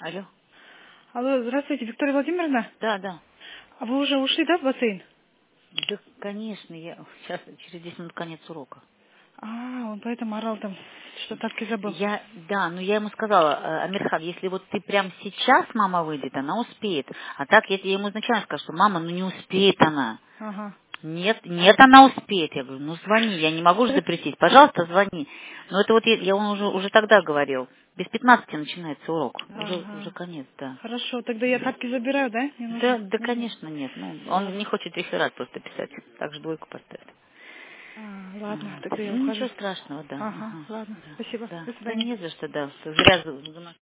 Алло. Алло, здравствуйте, Виктория Владимировна. Да, да. А вы уже ушли, да, в бассейн? Да, конечно, я сейчас через 10 минут конец урока. А, он поэтому орал там, что тапки забыл. Да, но я ему сказала, Амирхан, если вот ты прям сейчас мама выйдет, она успеет. А так я ему изначально сказала, что мама, ну не успеет она. Ага. Нет, нет, она успеет. Я говорю, ну звони, я не могу же запретить. Пожалуйста, звони. Но это вот я он уже тогда говорил. Без 15 начинается урок. Уже Ага. конец, да. Хорошо, тогда я тапки забираю, да? Не нужно? Да, конечно, нет. Ну, он не Ладно. хочет реферат просто писать. Так же двойку поставит. Ладно, Вот. тогда я Ну, ухожу. ничего страшного, да. Ага, Ага, ладно, да, спасибо. да. До Да свидания. не за что, да. Зря